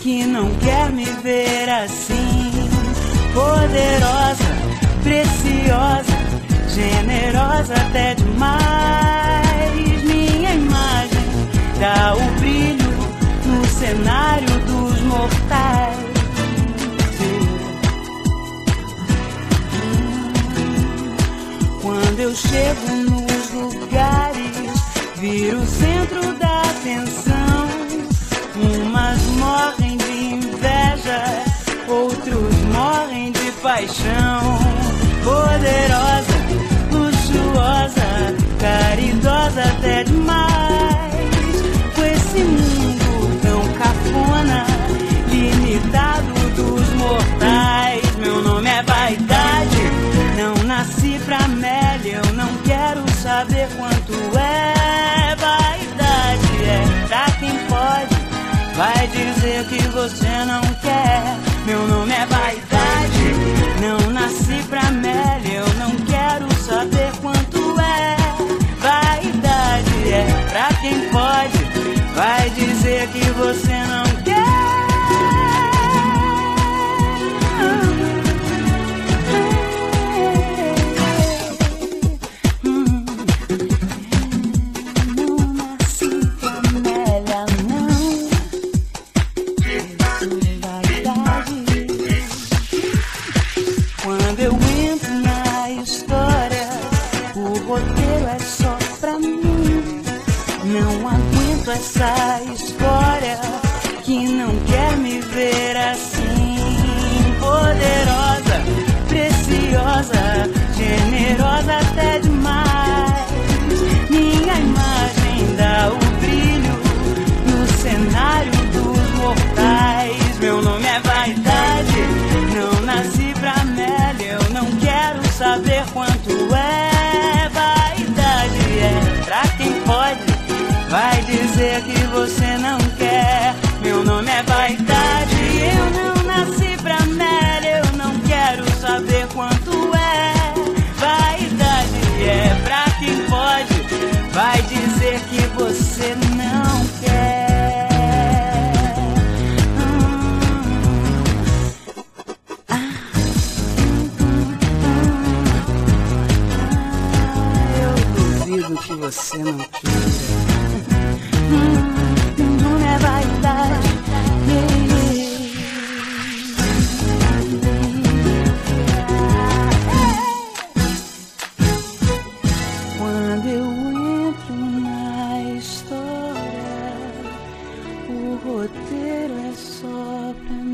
que não quer me ver assim. Poderosa, preciosa, generosa até demais. Minha imagem dá o brilho no cenário dos mortais. Quando eu chego nos lugares, viro o centro da atenção. Umas morrem de inveja, outros morrem de paixão. Poderosa, luxuosa, caridosa até demais. Com esse mundo tão cafona, limitado dos mortais. Meu nome é vaidade, não nasci pra mel, eu não quero saber quanto é. Vaidade é pra quem pode, vai dizer que você não quer. Meu nome é vaidade, não nasci pra mel, eu não quero saber quanto é. Vaidade é pra quem pode, vai dizer que você não quer. Quando eu entro na história, o roteiro é só pra mim. Não aguento essa história que não quer me ver assim. Poderosa, preciosa, generosa até demais. Minha imagem dá o brilho no cenário dos mortais. Meu nome é vaidade, não nasci pra mel, eu não quero saber quanto é. Vaidade é pra quem pode, vai dizer que você não quer. Meu nome é vaidade, eu não nasci pra mel, eu não quero saber quanto é. Vaidade é pra quem pode, vai dizer que você não quer. Que você não queira. Não é vaidade. Quando eu entro na história, o roteiro é só pra mim.